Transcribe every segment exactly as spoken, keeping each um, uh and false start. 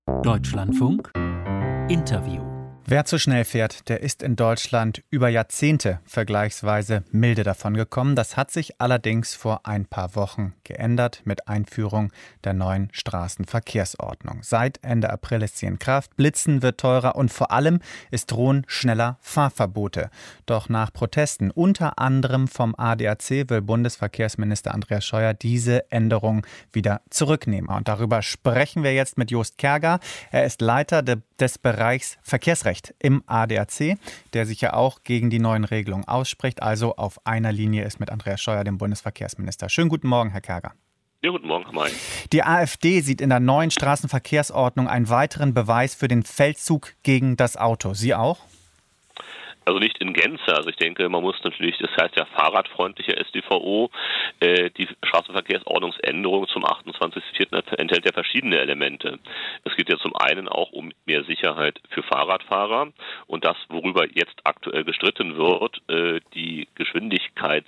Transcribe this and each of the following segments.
Deutschlandfunk Interview. Wer zu schnell fährt, der ist in Deutschland über Jahrzehnte vergleichsweise milde davongekommen. Das hat sich allerdings vor ein paar Wochen geändert mit Einführung der neuen Straßenverkehrsordnung. Seit Ende April ist sie in Kraft. Blitzen wird teurer und vor allem es drohen schneller Fahrverbote. Doch nach Protesten, unter anderem vom A D A C, will Bundesverkehrsminister Andreas Scheuer diese Änderung wieder zurücknehmen. Und darüber sprechen wir jetzt mit Jost Kerger. Er ist Leiter de, des Bereichs Verkehrsrecht im A D A C, der sich ja auch gegen die neuen Regelungen ausspricht, also auf einer Linie ist mit Andreas Scheuer, dem Bundesverkehrsminister. Schönen guten Morgen, Herr Kerger. Ja, guten Morgen, Herr May. Die AfD sieht in der neuen Straßenverkehrsordnung einen weiteren Beweis für den Feldzug gegen das Auto. Sie auch? Also nicht in Gänze. Also ich denke, man muss natürlich, das heißt ja fahrradfreundliche S D V O, äh, die Straßenverkehrsordnungsänderung zum achtundzwanzigsten vierten enthält ja verschiedene Elemente. Es geht ja zum einen auch um mehr Sicherheit für Fahrradfahrer und das, worüber jetzt aktuell gestritten wird, äh, die Geschwindigkeits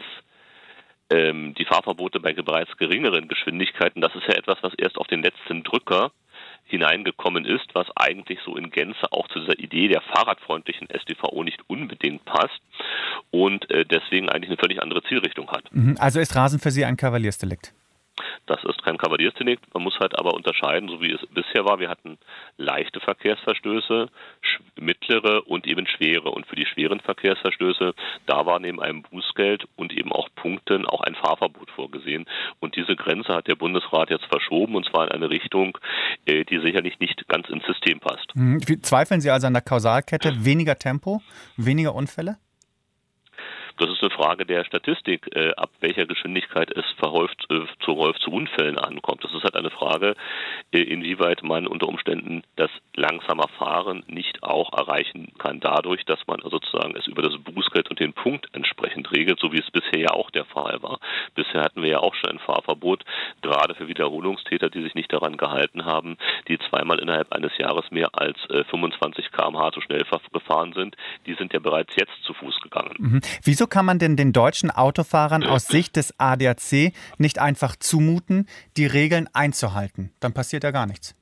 ähm, die Fahrverbote bei bereits geringeren Geschwindigkeiten, das ist ja etwas, was erst auf den letzten Drücker hineingekommen ist, was eigentlich so in Gänze auch zu dieser Idee der fahrradfreundlichen S D V O nicht unbedingt passt und äh, deswegen eigentlich eine völlig andere Zielrichtung hat. Also ist Rasen für Sie ein Kavaliersdelikt? Das ist kein Kavaliersdelikt, man muss halt aber unterscheiden, so wie es bisher war. Wir hatten leichte Verkehrsverstöße, mittlere und eben schwere. Und für die schweren Verkehrsverstöße, da war neben einem Bußgeld und eben auch Punkten auch ein Fahrverbot vorgesehen. Und diese Grenze hat der Bundesrat jetzt verschoben, und zwar in eine Richtung, die sicherlich nicht ganz ins System passt. Zweifeln Sie also an der Kausalkette? Weniger Tempo, weniger Unfälle? Das ist eine Frage der Statistik, äh, ab welcher Geschwindigkeit es verhäuft, äh, zu häufig zu Unfällen ankommt. Das ist halt eine Frage, äh, inwieweit man unter Umständen das langsamer Fahren nicht auch erreichen kann, dadurch, dass man sozusagen es über das Bußgeld und den Punkt entsprechend regelt, so wie es bisher ja auch der Fall war. Bisher hatten wir ja auch schon ein Fahrverbot, gerade für Wiederholungstäter, die sich nicht daran gehalten haben, die zweimal innerhalb eines Jahres mehr als äh, fünfundzwanzig Kilometer pro Stunde zu schnell gefahren sind. Die sind ja bereits jetzt zu Fuß gegangen. Mhm. Wieso kann man denn den deutschen Autofahrern aus Sicht des A D A C nicht einfach zumuten, die Regeln einzuhalten? Dann passiert ja gar nichts.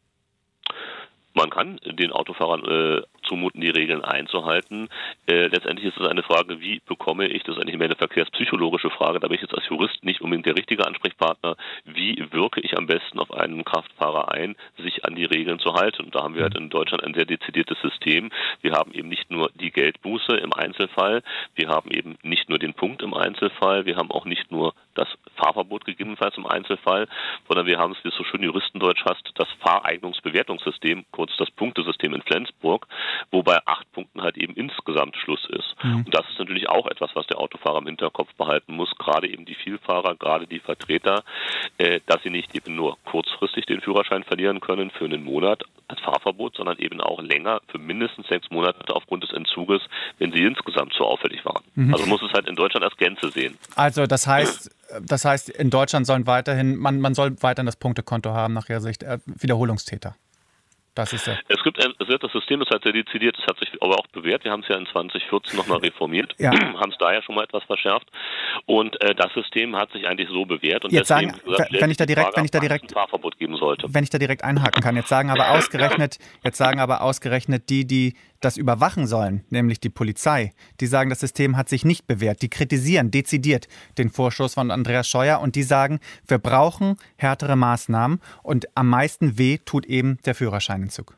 Man kann den Autofahrern äh, zumuten, die Regeln einzuhalten. Äh, letztendlich ist es eine Frage, wie bekomme ich, das ist eigentlich mehr eine verkehrspsychologische Frage, da bin ich jetzt als Jurist nicht unbedingt der richtige Ansprechpartner, wie wirke ich am besten auf einen Kraftfahrer ein, sich an die Regeln zu halten. Und da haben wir halt in Deutschland ein sehr dezidiertes System. Wir haben eben nicht nur die Geldbuße im Einzelfall, wir haben eben nicht nur den Punkt im Einzelfall, wir haben auch nicht nur das Fahrverbot gegebenenfalls im Einzelfall, sondern wir haben es, wie es so schön Juristendeutsch heißt, das Fahreignungsbewertungssystem, kurz das Punktesystem in Flensburg, wobei acht Punkten halt eben insgesamt Schluss ist. Mhm. Und das ist natürlich auch etwas, was der Autofahrer im Hinterkopf behalten muss, gerade eben die Vielfahrer, gerade die Vertreter, äh, dass sie nicht eben nur kurzfristig den Führerschein verlieren können für einen Monat als Fahrverbot, sondern eben auch länger für mindestens sechs Monate aufgrund des Entzuges, wenn sie insgesamt zu auffällig waren. Mhm. Also muss es halt in Deutschland als Gänze sehen. Also das heißt, das heißt, in Deutschland sollen weiterhin, man, man soll weiterhin das Punktekonto haben nach Ihrer Sicht, äh, Wiederholungstäter. Das ist ja. Es gibt ein, es wird, das System ist halt sehr dezidiert, es hat sich aber auch bewährt. Wir haben es ja in zwanzig vierzehn nochmal reformiert, ja. haben es da ja schon mal etwas verschärft. Und äh, das System hat sich eigentlich so bewährt. Und jetzt deswegen, sagen, gesagt, wenn ich da direkt, Frage, wenn ich da direkt ein Fahrverbot geben sollte. Wenn ich da direkt einhaken kann, jetzt sagen aber ausgerechnet, jetzt sagen aber ausgerechnet die, die das überwachen sollen, nämlich die Polizei, die sagen, das System hat sich nicht bewährt. Die kritisieren dezidiert den Vorstoß von Andreas Scheuer und die sagen, wir brauchen härtere Maßnahmen und am meisten weh tut eben der Führerscheinentzug.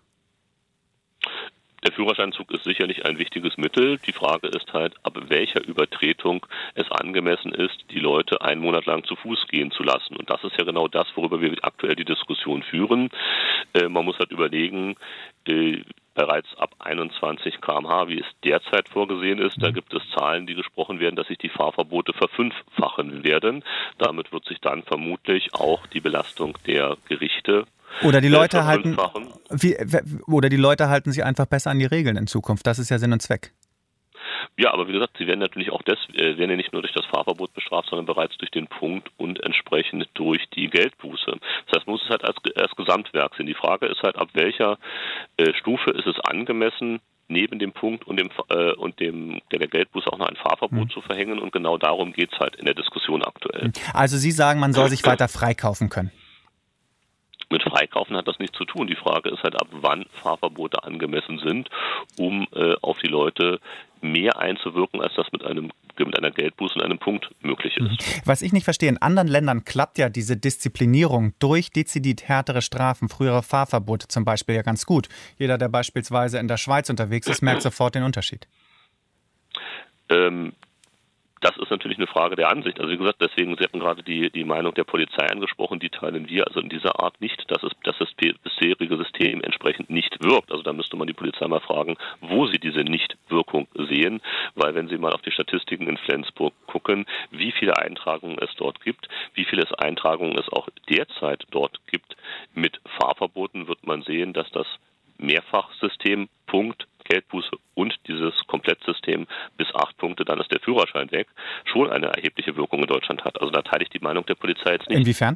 Der Führerscheinentzug ist sicherlich ein wichtiges Mittel. Die Frage ist halt, ab welcher Übertretung es angemessen ist, die Leute einen Monat lang zu Fuß gehen zu lassen. Und das ist ja genau das, worüber wir aktuell die Diskussion führen. Äh, man muss halt überlegen, äh, bereits ab einundzwanzig Kilometer pro Stunde, wie es derzeit vorgesehen ist. Da gibt es Zahlen, die gesprochen werden, dass sich die Fahrverbote verfünffachen werden. Damit wird sich dann vermutlich auch die Belastung der Gerichte Oder die Leute halten, wie, oder die Leute halten sich einfach besser an die Regeln in Zukunft. Das ist ja Sinn und Zweck. Ja, aber wie gesagt, sie werden natürlich auch das, äh, werden ja nicht nur durch das Fahrverbot bestraft, sondern bereits durch den Punkt und entsprechend durch die Geldbuße. Das heißt, man muss es halt als, als Gesamtwerk sehen. Die Frage ist halt, ab welcher äh, Stufe ist es angemessen, neben dem Punkt und dem äh, und dem der, der Geldbuße auch noch ein Fahrverbot mhm. zu verhängen. Und genau darum geht es halt in der Diskussion aktuell. Also Sie sagen, man soll sich weiter freikaufen können. Mit Freikaufen hat das nichts zu tun. Die Frage ist halt, ab wann Fahrverbote angemessen sind, um äh, auf die Leute mehr einzuwirken, als das mit einem mit einer Geldbuße und einem Punkt möglich ist. Was ich nicht verstehe, in anderen Ländern klappt ja diese Disziplinierung durch dezidiert härtere Strafen, frühere Fahrverbote zum Beispiel ja ganz gut. Jeder, der beispielsweise in der Schweiz unterwegs ist, merkt sofort den Unterschied. Ähm, Das ist natürlich eine Frage der Ansicht. Also wie gesagt, deswegen, Sie hatten gerade die, die Meinung der Polizei angesprochen, die teilen wir also in dieser Art nicht, dass, es, dass das bisherige System entsprechend nicht wirkt. Also da müsste man die Polizei mal fragen, wo sie diese Nichtwirkung sehen, weil wenn Sie mal auf die Statistiken in Flensburg gucken, wie viele Eintragungen es dort gibt, wie viele Eintragungen es auch derzeit dort gibt mit Fahrverboten, wird man sehen, dass das Mehrfachsystem, Punkt, Geldbuße und dieses Komplettsystem bis acht Punkte, dann ist der Führerschein weg, schon eine erhebliche Wirkung in Deutschland hat. Also da teile ich die Meinung der Polizei jetzt nicht. Inwiefern?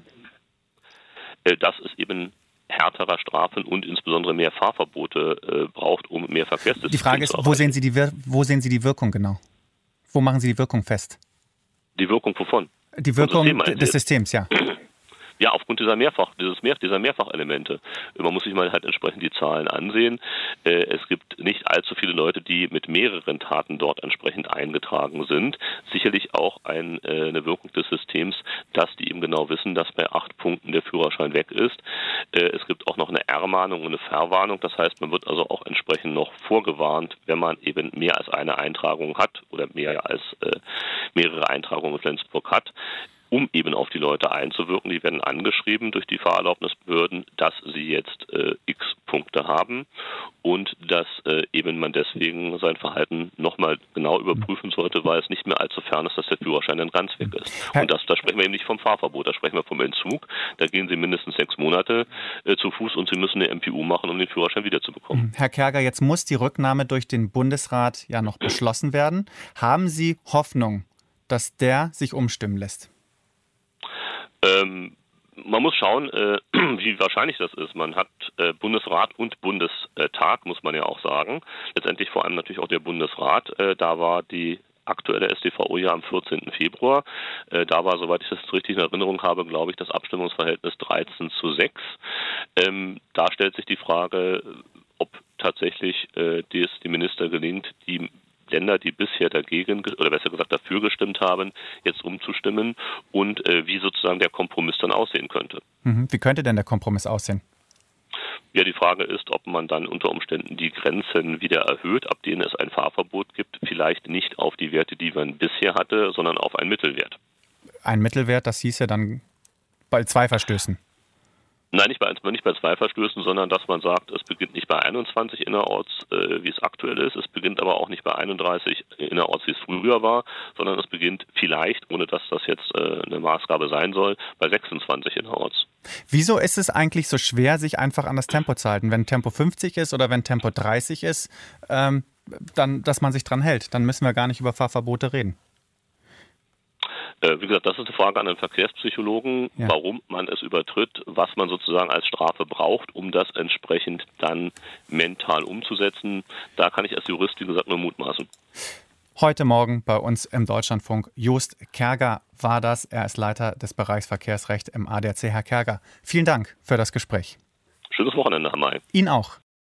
Dass es eben härterer Strafen und insbesondere mehr Fahrverbote äh, braucht, um mehr Verkehrsdisziplin Die Frage ist, zu wo sehen Sie die, Wir- wo sehen Sie die Wirkung genau? Wo machen Sie die Wirkung fest? Die Wirkung wovon? Die Wirkung System meinen des Sie? Systems, ja. Ja, aufgrund dieser Mehrfach, dieses Mehr, dieser Mehrfachelemente. Man muss sich mal halt entsprechend die Zahlen ansehen. Es gibt nicht allzu viele Leute, die mit mehreren Taten dort entsprechend eingetragen sind. Sicherlich auch ein, eine Wirkung des Systems, dass die eben genau wissen, dass bei acht Punkten der Führerschein weg ist. Es gibt auch noch eine R-Mahnung und eine Verwarnung. Das heißt, man wird also auch entsprechend noch vorgewarnt, wenn man eben mehr als eine Eintragung hat oder mehr als äh, mehrere Eintragungen in Flensburg hat, um eben auf die Leute einzuwirken. Die werden angeschrieben durch die Fahrerlaubnisbehörden, dass sie jetzt äh, x Punkte haben und dass äh, eben man deswegen sein Verhalten nochmal genau überprüfen sollte, weil es nicht mehr allzu fern ist, dass der Führerschein dann ganz weg ist. Und das, da sprechen wir eben nicht vom Fahrverbot, da sprechen wir vom Entzug. Da gehen Sie mindestens sechs Monate äh, zu Fuß und Sie müssen eine M P U machen, um den Führerschein wiederzubekommen. Herr Kerger, jetzt muss die Rücknahme durch den Bundesrat ja noch beschlossen werden. Haben Sie Hoffnung, dass der sich umstimmen lässt? Ähm, man muss schauen, äh, wie wahrscheinlich das ist. Man hat äh, Bundesrat und Bundestag, muss man ja auch sagen. Letztendlich vor allem natürlich auch der Bundesrat. Äh, da war die aktuelle S t V O ja am vierzehnten Februar. Äh, da war, soweit ich das richtig in Erinnerung habe, glaube ich, das Abstimmungsverhältnis dreizehn zu sechs. Ähm, da stellt sich die Frage, ob tatsächlich äh, es die Minister gelingt, die Länder, die bisher dagegen oder besser gesagt dafür gestimmt haben, jetzt umzustimmen und äh, wie sozusagen der Kompromiss dann aussehen könnte. Mhm. Wie könnte denn der Kompromiss aussehen? Ja, die Frage ist, ob man dann unter Umständen die Grenzen wieder erhöht, ab denen es ein Fahrverbot gibt, vielleicht nicht auf die Werte, die man bisher hatte, sondern auf einen Mittelwert. Ein Mittelwert, das hieße dann bei zwei Verstößen. Nein, nicht bei, nicht bei zwei Verstößen, sondern dass man sagt, es beginnt nicht bei einundzwanzig innerorts, äh, wie es aktuell ist, es beginnt aber auch nicht bei einunddreißig innerorts, wie es früher war, sondern es beginnt vielleicht, ohne dass das jetzt äh, eine Maßgabe sein soll, bei sechsundzwanzig innerorts. Wieso ist es eigentlich so schwer, sich einfach an das Tempo zu halten? Wenn Tempo fünfzig ist oder wenn Tempo dreißig ist, ähm, dann, dass man sich dran hält, dann müssen wir gar nicht über Fahrverbote reden. Wie gesagt, das ist eine Frage an den Verkehrspsychologen, ja. Warum man es übertritt, was man sozusagen als Strafe braucht, um das entsprechend dann mental umzusetzen. Da kann ich als Jurist, wie gesagt, nur mutmaßen. Heute Morgen bei uns im Deutschlandfunk Jost Kerger war das. Er ist Leiter des Bereichs Verkehrsrecht im A D A C. Herr Kerger, vielen Dank für das Gespräch. Schönes Wochenende, Herr May. Ihnen auch.